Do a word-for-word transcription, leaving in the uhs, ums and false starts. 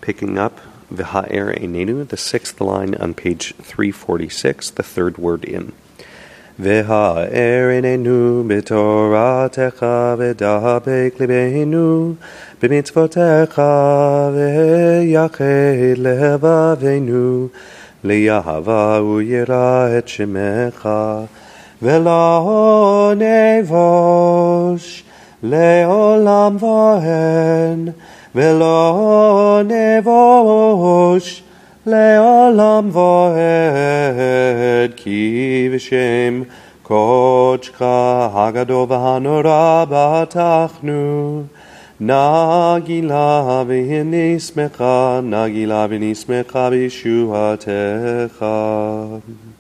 Picking up V'ha'er Einenu, the sixth line on page three forty-six, the third word in. V'ha'er Einenu b'toratecha v'dabek libeinu b'mitzvotecha v'yached levaveinu liyahava u'yira et shemecha v'lo nevosh le'olam v'hen V'lo nevosh le'olam v'ed ki v'shem kochka hagado v'hanora batachnu nagila v'nismecha nagila v'nismecha b'shuatecha.